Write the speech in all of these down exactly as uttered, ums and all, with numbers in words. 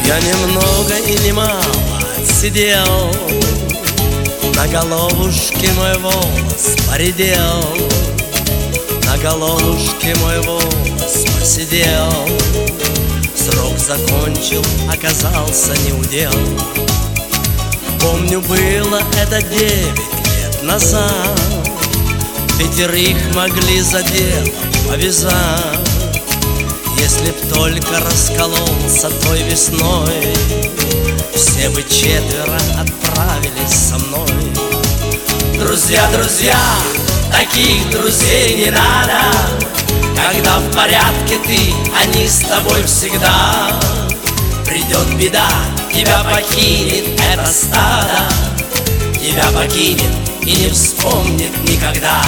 Я немного и немало отсидел, на головушке мой волос поредел, на головушке мой волос посидел. Срок закончил, оказался неудел. Помню, было это девять лет назад, пятерых могли за дело повязать. Если б только раскололся той весной, все бы четверо отправились со мной. Друзья, друзья, таких друзей не надо. Когда в порядке ты, они с тобой всегда. Придет беда, тебя покинет это стадо, тебя покинет и не вспомнит никогда.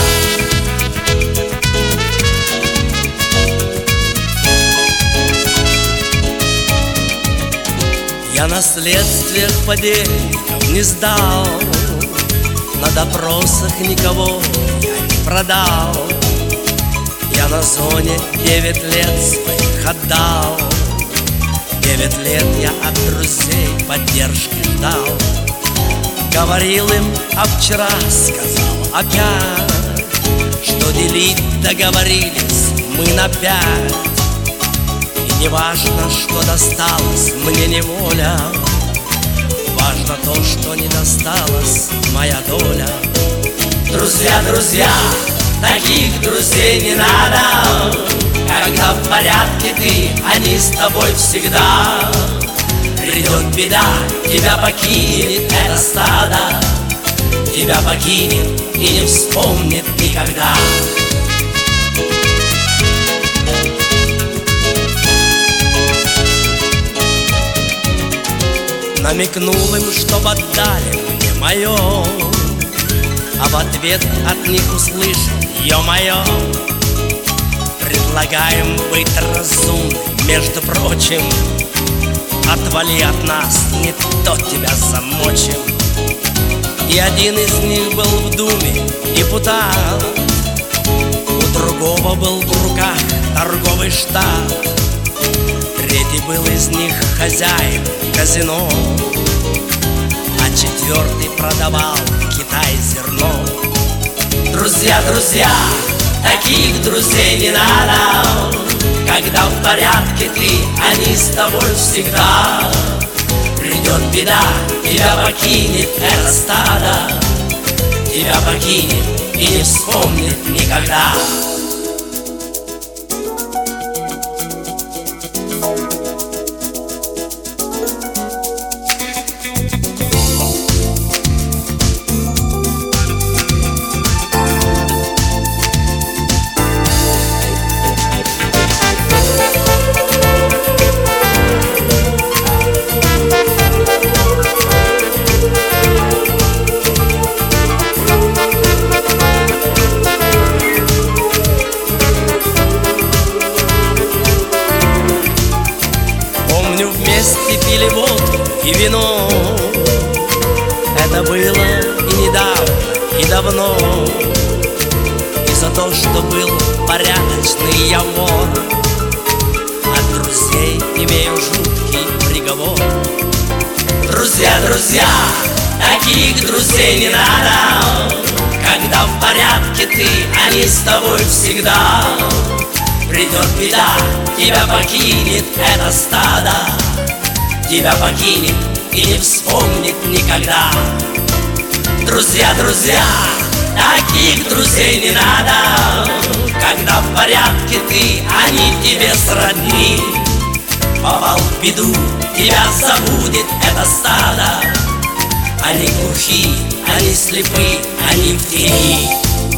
Я на следствиях подельников не сдал, на допросах никого я не продал. Я на зоне девять лет своих отдал, девять лет я от друзей поддержки ждал. Говорил им, а вчера сказал опять, что делить договорились мы на пять. И не важно, что досталось мне неволя, важно то, что не досталась моя доля. Друзья, друзья, таких друзей не надо. Когда в порядке ты, они с тобой всегда. Придет беда, тебя покинет это стадо, тебя покинет и не вспомнит никогда. Намекнул им, чтоб отдали мне мое, а в ответ от них услышал: ё-моё, предлагаем быть разумным, между прочим. Отвали от нас, не то тебя замочим. И один из них был в думе депутат, у другого был в руках торговый штат, третий был из них хозяин казино, а четвертый продавал в Китай зерно. Друзья, друзья, таких друзей не надо. Когда в порядке ты, они с тобой всегда. Придет беда, тебя покинет это стадо, тебя покинет и не вспомнит никогда. Вместе пили водку и вино. Это было и недавно, и давно. И за то, что был порядочный я вор, от друзей имею жуткий приговор. Друзья, друзья, таких друзей не надо. Когда в порядке ты, они с тобой всегда. Придет беда, тебя покинет это стадо, тебя покинет и не вспомнит никогда. Друзья, друзья, таких друзей не надо. Когда в порядке ты, они тебе сродни. Попал в беду, тебя забудет это стадо. Они глухи, они слепы, они в тени.